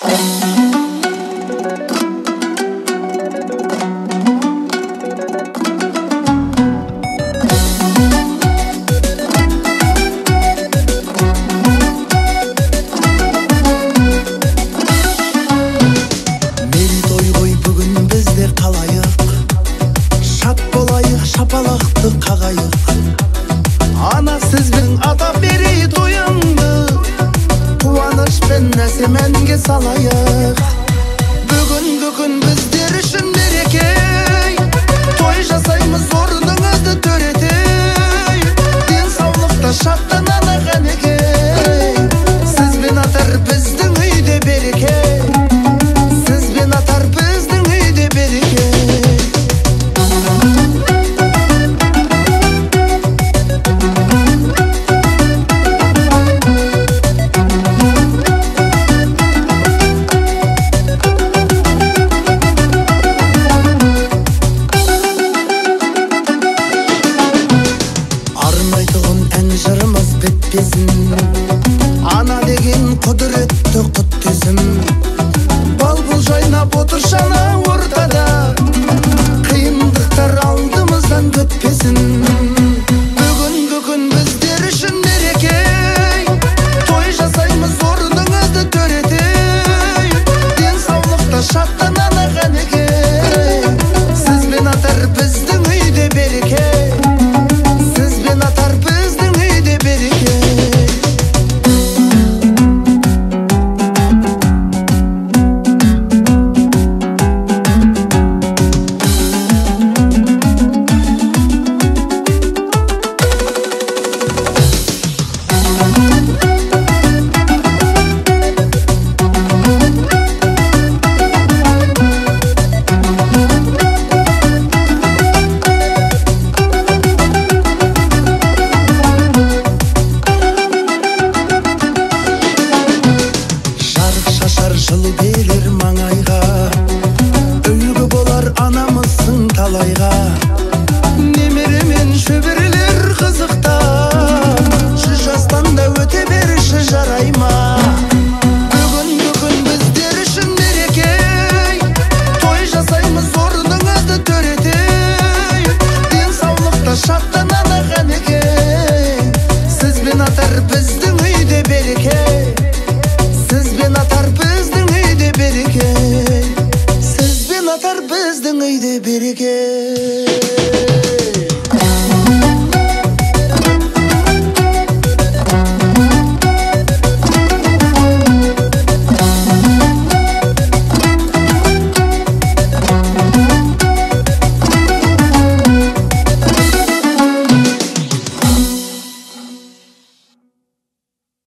Шапалақты қағайық, ана сізбен атап берей тойыңды, қуанышпен әсемәнге салайық. Бүгінгі күн біздер үшін мереке, той жасаймыз орныңызды төретей, денсаулықта шаттанады қанекей. Сізбен атар біздің үйде береке, сізбен атар біздің үйде береке. Жырымыз бітпесін, ана деген құдіретті құттесін. Балбұл жайнап отыр шана ортада, қиындықтар алдымыздан өтпесін. Бүгінгі күн біздер үшін мереке, той жасаймыз орныңызды төретей, денсаулықта шаттанады қанекей. Сізбен атар біздің үйде береке, сізбен атар біздің үйде береке. Жылу берер маңайға, үлгі болар анамыздың талайға. Немере мен шөберелер қызықта, 100 жастан да өте беріші жарай ма? Бүгінгі күн біздер үшін мереке, той жасаймыз орныңызды төретей, денсаулықта шаттанады қанекей. Сізбен атар біздің үйде береке, сізбен атар біздің үйде береке, сізбен атар біздің үйде береке.